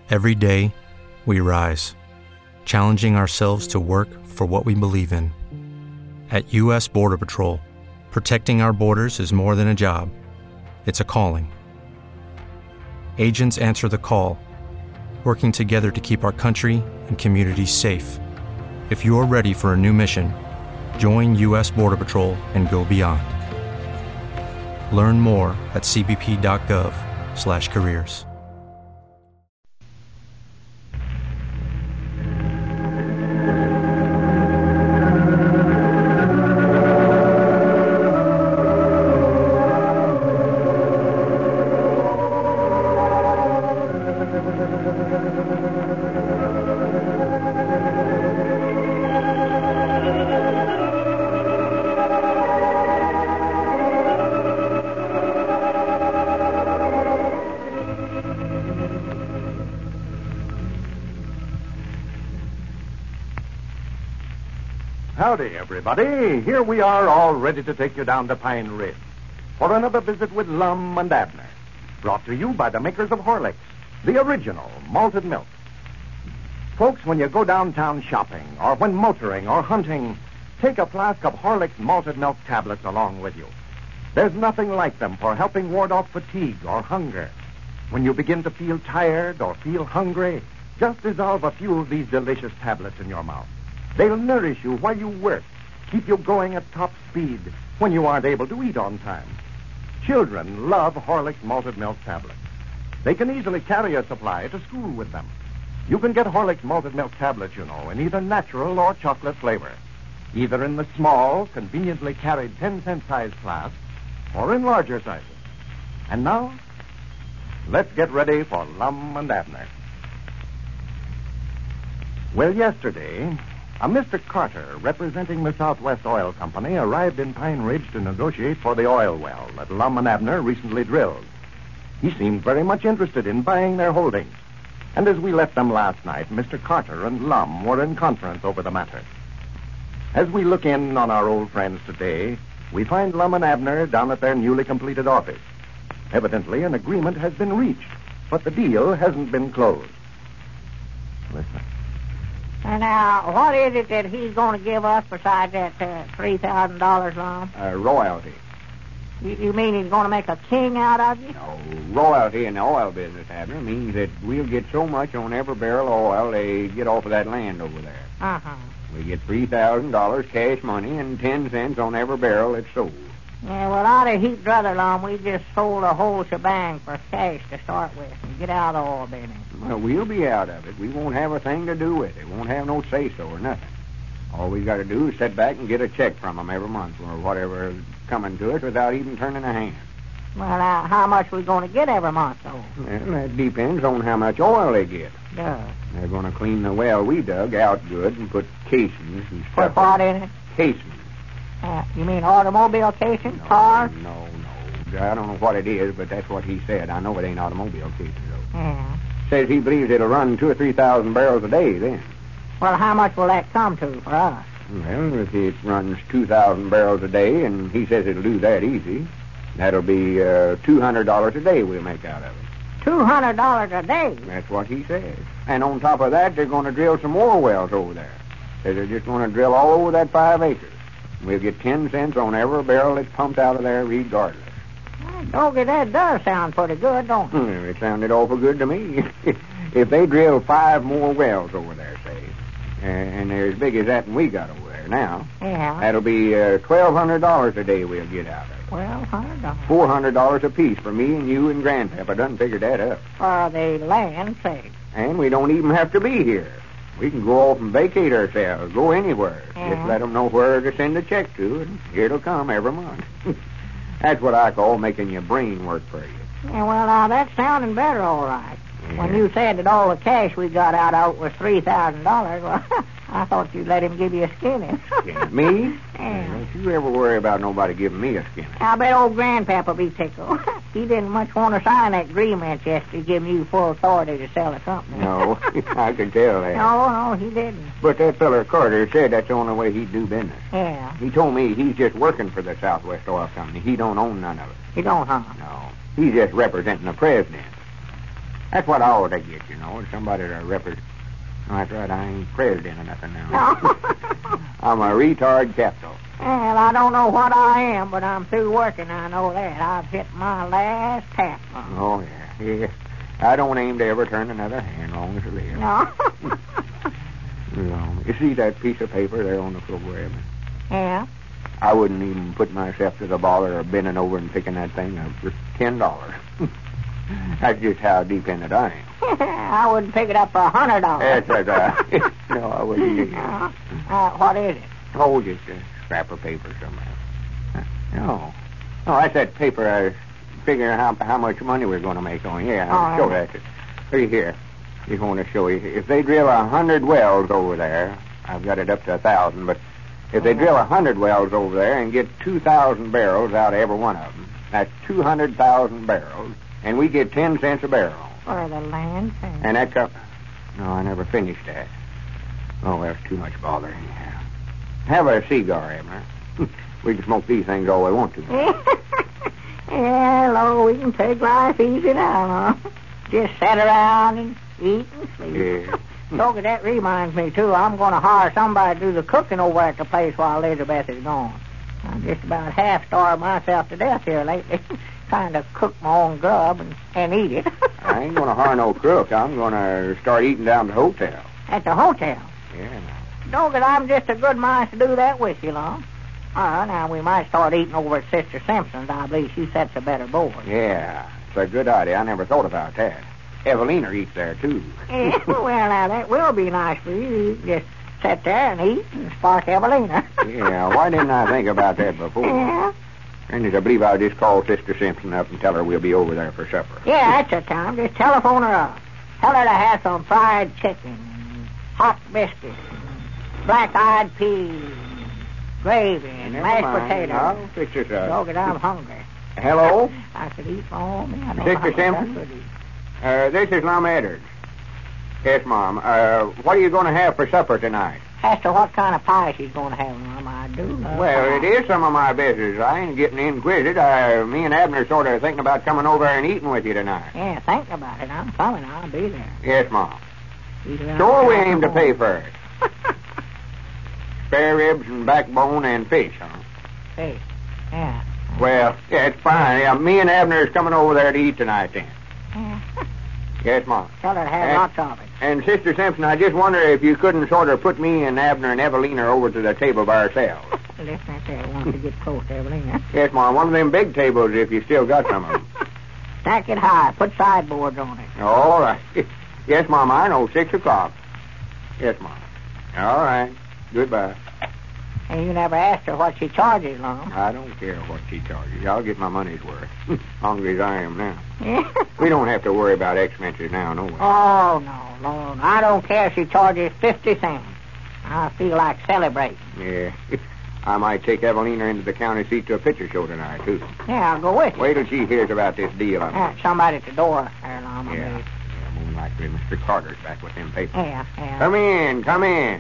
Every day, we rise, challenging ourselves to work for what we believe in. At U.S. Border Patrol, protecting our borders is more than a job. It's a calling. Agents answer the call, working together to keep our country and communities safe. If you're ready for a new mission, join U.S. Border Patrol and go beyond. Learn more at cbp.gov/careers. Howdy, everybody. Here we are, all ready to take you down to Pine Ridge for another visit with Lum and Abner, brought to you by the makers of Horlicks, the original malted milk. Folks, when you go downtown shopping or when motoring or hunting, take a flask of Horlicks malted milk tablets along with you. There's nothing like them for helping ward off fatigue or hunger. When you begin to feel tired or feel hungry, just dissolve a few of these delicious tablets in your mouth. They'll nourish you while you work, keep you going at top speed when you aren't able to eat on time. Children love Horlicks malted milk tablets. They can easily carry a supply to school with them. You can get Horlicks malted milk tablets, in either natural or chocolate flavor, either in the small, conveniently carried 10-cent size class or in larger sizes. And now, let's get ready for Lum and Abner. Well, yesterday, a Mr. Carter, representing the Southwest Oil Company, arrived in Pine Ridge to negotiate for the oil well that Lum and Abner recently drilled. He seemed very much interested in buying their holdings. And as we left them last night, Mr. Carter and Lum were in conference over the matter. As we look in on our old friends today, we find Lum and Abner down at their newly completed office. Evidently, an agreement has been reached, but the deal hasn't been closed. Listen. Now, what is it that he's going to give us besides that $3,000, Lum? Royalty. You mean he's going to make a king out of you? No, royalty in the oil business, Abner, means that we'll get so much on every barrel of oil they get off of that land over there. Uh-huh. We get $3,000 cash money and 10 cents on every barrel that's sold. Yeah, well, I'd have heaped rather, Lum. We just sold a whole shebang for cash to start with and get out of the oil business. Well, we'll be out of it. We won't have a thing to do with it. Won't have no say-so or nothing. All we got to do is sit back and get a check from them every month or whatever is coming to us without even turning a hand. Well, now, how much we going to get every month, though? Well, that depends on how much oil they get. Yeah. They're going to clean the well we dug out good and put casings and stuff. Put what in it? Casings. You mean automobile casing? Cars? No. I don't know what it is, but that's what he said. I know it ain't automobile casing, though. Yeah. Says he believes it'll run 2,000 or 3,000 barrels a day then. Well, how much will that come to for us? Well, if it runs 2,000 barrels a day, and he says it'll do that easy, that'll be $200 a day we'll make out of it. $200 a day? That's what he says. And on top of that, they're going to drill some more wells over there. They're just going to drill all over that 5 acres. We'll get 10 cents on every barrel that's pumped out of there regardless. Doggy, that does sound pretty good, don't it? It sounded awful good to me. If they drill 5 more wells over there, say, and they're as big as that one we got over there now, yeah, that'll be $1,200 a day we'll get out of it. $1,200. $400 apiece for me and you and Grandpapa. Done figured that up. For the land sake. And we don't even have to be here. We can go off and vacate ourselves, go anywhere. Yeah. Just let them know where to send a check to, and it'll come every month. That's what I call making your brain work for you. Yeah, well, now, that's sounding better, all right. Yeah. When you said that all the cash we got out of it was $3,000, well, I thought you'd let him give you a skinny. Me? Yeah. Don't you ever worry about nobody giving me a skinny. I bet old Grandpapa be tickled. He didn't much want to sign that agreement yesterday giving you full authority to sell the company. No, I could tell that. No, he didn't. But that feller Carter said that's the only way he'd do business. Yeah. He told me he's just working for the Southwest Oil Company. He don't own none of it. You don't, huh? No. He's just representing the president. That's what I ought to get, you know. Somebody to represent. Oh, that's right. I ain't president or nothing now. No. I'm a retard capital. Well, I don't know what I am, but I'm through working. I know that. I've hit my last tap. Oh, yeah. Yeah. I don't aim to ever turn another hand long as I live. No. No. You see that piece of paper there on the floor, Evan? Yeah. I wouldn't even put myself to the bother of bending over and picking that thing up for $10. That's just how dependent I am. I wouldn't pick it up for $100. That's right. No, I wouldn't. What is it? Oh, just a scrap of paper somewhere. No. Oh, that's that paper I was figuring how much money we're going to make on. Yeah, I'll show that. Look here. Just want to show you. If they drill 100 wells over there, I've got it up to 1,000, but if they drill 100 wells over there and get 2,000 barrels out of every one of them, that's 200,000 barrels, and we get 10 cents a barrel. For the land. And that cup... No, I never finished that. Oh, that's too much bother anyhow. Have a cigar, Abner. We can smoke these things all we want to. Yeah, Lord, we can take life easy now, huh? Just sit around and eat and sleep. Yeah. Look, that reminds me, too. I'm going to hire somebody to do the cooking over at the place while Elizabeth is gone. I'm just about half-starved myself to death here lately, trying to cook my own grub and eat it. I ain't going to hire no cook. I'm going to start eating down at the hotel. At the hotel? Yeah. Don't I'm just a good mind to do that with you, Lon. Now, we might start eating over at Sister Simpson's. I believe she sets a better board. Yeah, it's a good idea. I never thought about that. Evelina eats there, too. Yeah, well, now, that will be nice for you. You just sit there and eat and spark Evelina. Yeah, why didn't I think about that before? Yeah. And I believe I'll just call Sister Simpson up and tell her we'll be over there for supper. Yeah, that's the time. Just telephone her up. Tell her to have some fried chicken, and hot biscuits, and black-eyed peas, gravy, and mashed potatoes. I'll fix this up. Dog it, I'm hungry. Hello? I could eat for all me. I know Sister how much Simpson? I could eat. This is Lum Edwards. Yes, Mom. What are you going to have for supper tonight? As to what kind of pie she's going to have, Mom, I do love Well, pie. it is some of my business. I ain't getting inquisitive. Me and Abner sort of thinking about coming over and eating with you tonight. Yeah, thinking about it. I'm coming. I'll be there. Yes, Mom. Eat around Sure, we the aim to house. pay first. Spare ribs and backbone and fish, huh? Hey, yeah. Well, yeah, it's fine. Yeah, me and Abner is coming over there to eat tonight, then. Yeah. Yes, Mom. Tell her to have And- lots of it. And, Sister Simpson, I just wonder if you couldn't sort of put me and Abner and Evelina over to the table by ourselves. Listen at that. Wants to get close to Evelina. Yes, Mom. One of them big tables if you still got some of them. Stack it high. Put sideboards on it. All right. Yes, Mom, I know. 6 o'clock. Yes, Mom. All right. Goodbye. And you never asked her what she charges, Lon. I don't care what she charges. I'll get my money's worth. Hungry as I am now. Yeah. We don't have to worry about expenses now, no way. Oh, no, Lord. I don't care if she charges 50 cents. I feel like celebrating. Yeah. I might take Evelina into the county seat to a picture show tonight, too. Yeah, I'll go with you. Wait till she hears about this deal I'm making. Somebody at the door there, Lon. Yeah. More likely Mr. Carter's back with them papers. Yeah, yeah. Come in, come in.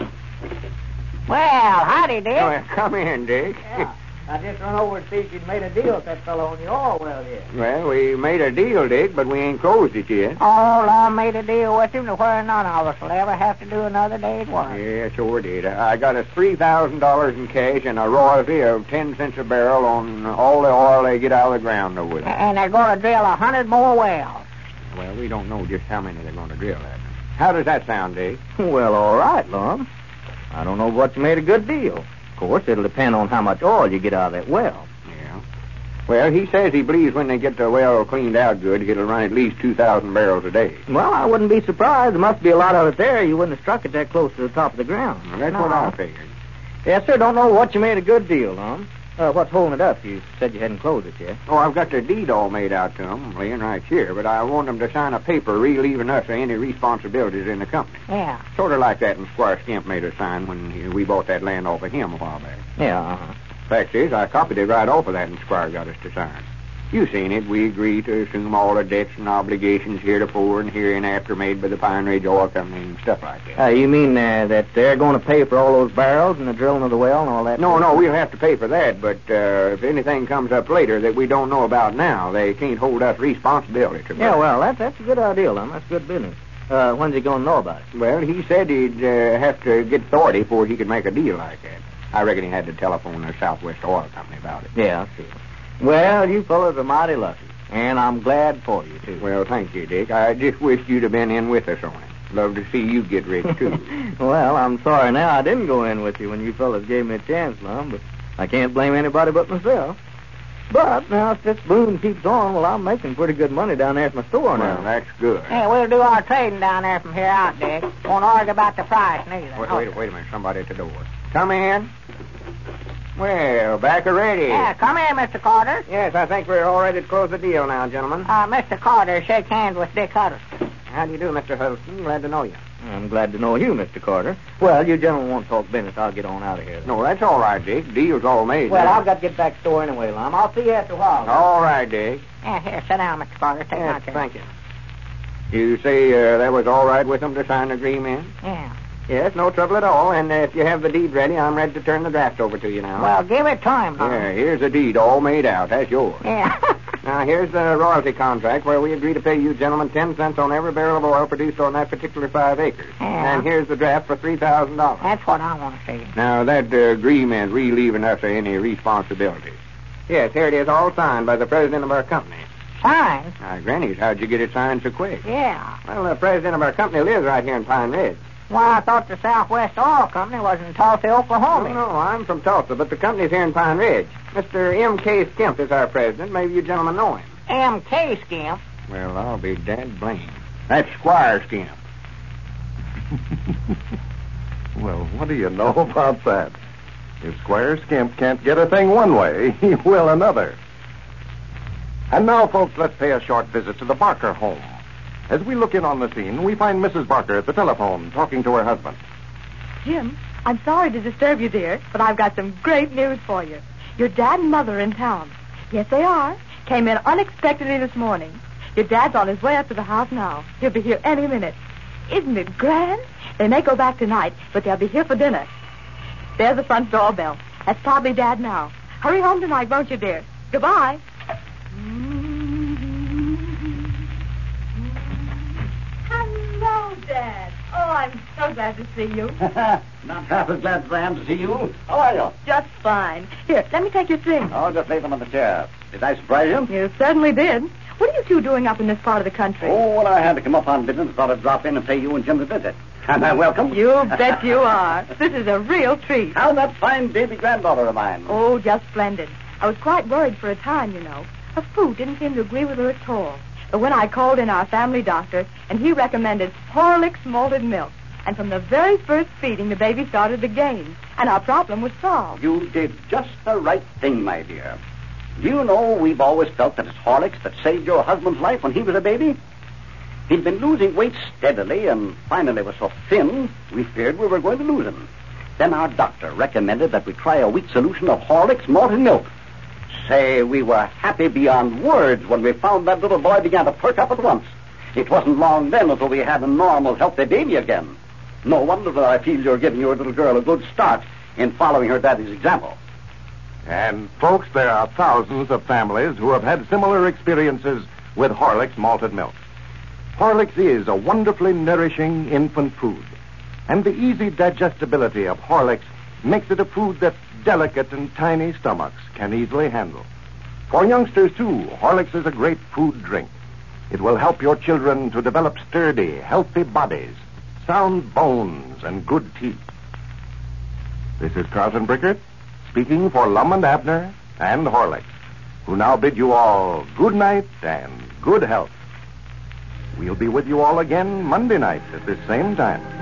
Well, howdy, Dick. Come in, Dick. Yeah. I just run over and see if you'd made a deal with that fellow on the oil well here. Well, we made a deal, Dick, but we ain't closed it yet. Oh, Lon made a deal with him to where none of us will ever have to do another day's work. Yeah, sure did. I got us $3,000 in cash and a royalty of 10 cents a barrel on all the oil they get out of the ground over there. And they're going to drill 100 more wells. Well, we don't know just how many they're going to drill at. How does that sound, Dick? Well, all right, Lum. I don't know but you made a good deal. Of course, it'll depend on how much oil you get out of that well. Yeah. Well, he says he believes when they get the well cleaned out good, it'll run at least 2,000 barrels a day. Well, I wouldn't be surprised. There must be a lot of it there. You wouldn't have struck it that close to the top of the ground. Well, that's what I figured. Yes, sir. Don't know what you made a good deal, Lum. What's holding it up? You said you hadn't closed it yet. Oh, I've got the deed all made out to them, laying right here, but I want them to sign a paper relieving us of any responsibilities in the company. Yeah. Sort of like that when Squire Skimp made us sign when we bought that land off of him a while back. Yeah, uh-huh. Fact is, I copied it right off of that and Squire got us to sign. You seen it. We agreed to assume all the debts and obligations heretofore and hereinafter made by the Pine Ridge Oil Company and stuff like that. You mean that they're going to pay for all those barrels and the drilling of the well and all that? No, we'll have to pay for that, but if anything comes up later that we don't know about now, they can't hold us responsibility to. Yeah, well, that's a good idea, Lum. That's good business. When's he going to know about it? Well, he said he'd have to get authority before he could make a deal like that. I reckon he had to telephone the Southwest Oil Company about it. Yeah, I see. Well, you fellas are mighty lucky, and I'm glad for you, too. Well, thank you, Dick. I just wished you'd have been in with us on it. Love to see you get rich, too. Well, I'm sorry now I didn't go in with you when you fellas gave me a chance, Lum, but I can't blame anybody but myself. But now, if this boom keeps on, well, I'm making pretty good money down there at my store now. Well, that's good. Yeah, we'll do our trading down there from here out, Dick. Won't argue about the price, neither. Wait a minute. Somebody at the door. Come in. Well, back already. Yeah, come in, Mr. Carter. Yes, I think we're all ready to close the deal now, gentlemen. Mr. Carter, shake hands with Dick Huddleston. How do you do, Mr. Huddleston? Glad to know you. I'm glad to know you, Mr. Carter. Well, you gentlemen won't talk business. I'll get on out of here. No, that's all right, Dick. Deal's all made. Well, now. I've got to get back to the store anyway, Lum. I'll see you after a while. All right, Dick. Yeah, here, sit down, Mr. Carter. Take my chair. Thank you. You say that was all right with them to sign the agreement? Yeah. Yes, no trouble at all. And if you have the deed ready, I'm ready to turn the draft over to you now. Well, give it to him, Tom. Yeah, here's the deed all made out. That's yours. Yeah. Now, here's the royalty contract where we agree to pay you gentlemen 10 cents on every barrel of oil produced on that particular 5 acres. Yeah. And here's the draft for $3,000. That's what I want to see. Now, that agreement relieving us of any responsibilities. Yes, here it is, all signed by the president of our company. Signed? Granny's, how'd you get it signed so quick? Yeah. Well, the president of our company lives right here in Pine Ridge. Well, I thought the Southwest Oil Company was in Tulsa, Oklahoma. No, I'm from Tulsa, but the company's here in Pine Ridge. Mr. M.K. Skimp is our president. Maybe you gentlemen know him. M.K. Skimp? Well, I'll be dad blamed. That's Squire Skimp. Well, what do you know about that? If Squire Skimp can't get a thing one way, he will another. And now, folks, let's pay a short visit to the Barker home. As we look in on the scene, we find Mrs. Barker at the telephone talking to her husband. Jim, I'm sorry to disturb you, dear, but I've got some great news for you. Your dad and mother are in town. Yes, they are. Came in unexpectedly this morning. Your dad's on his way up to the house now. He'll be here any minute. Isn't it grand? They may go back tonight, but they'll be here for dinner. There's the front doorbell. That's probably Dad now. Hurry home tonight, won't you, dear? Goodbye. Hello, Dad. Oh, I'm so glad to see you. Not half as glad as I am to see you. How are you? Just fine. Here, let me take your things. Oh, just lay them on the chair. Did I surprise you? You certainly did. What are you two doing up in this part of the country? Oh, well, I had to come up on business. Thought I'd drop in and pay you and Jim a visit. Am I welcome? You bet you are. This is a real treat. How's that fine baby granddaughter of mine? Oh, just splendid. I was quite worried for a time, you know. Her food didn't seem to agree with her at all. But when I called in our family doctor, and he recommended Horlicks malted milk, and from the very first feeding, the baby started to gain, and our problem was solved. You did just the right thing, my dear. Do you know we've always felt that it's Horlicks that saved your husband's life when he was a baby? He'd been losing weight steadily, and finally was so thin, we feared we were going to lose him. Then our doctor recommended that we try a weak solution of Horlicks malted milk. Say, we were happy beyond words when we found that little boy began to perk up at once. It wasn't long then until we had a normal, healthy baby again. No wonder that I feel you're giving your little girl a good start in following her daddy's example. And, folks, there are thousands of families who have had similar experiences with Horlicks malted milk. Horlicks is a wonderfully nourishing infant food. And the easy digestibility of Horlicks makes it a food that delicate and tiny stomachs can easily handle. For youngsters, too, Horlicks is a great food drink. It will help your children to develop sturdy, healthy bodies, sound bones, and good teeth. This is Carlton Brickert, speaking for Lum and Abner and Horlicks, who now bid you all good night and good health. We'll be with you all again Monday night at this same time.